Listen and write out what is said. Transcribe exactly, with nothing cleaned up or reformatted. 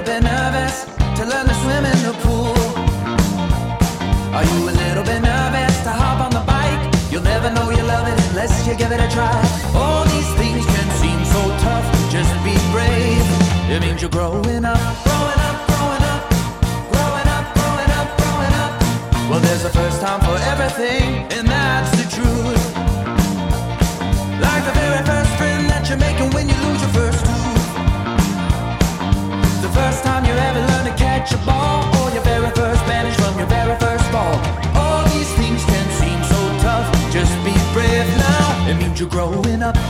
bit nervous to learn to swim in the pool? Are you a little bit nervous to hop on the bike? You'll never know you love it unless you give it a try. All these things can seem so tough, just be brave. It means you're growing up, growing up, growing up, growing up, growing up, growing up. Well, there's a first time for everything, and that's the truth. Like the very first friend that you're making when you lose your first tooth. The first time you ever learn to catch a ball, or your very first vanish from your very first ball. All these things can seem so tough, just be brave now. It means you're growing up.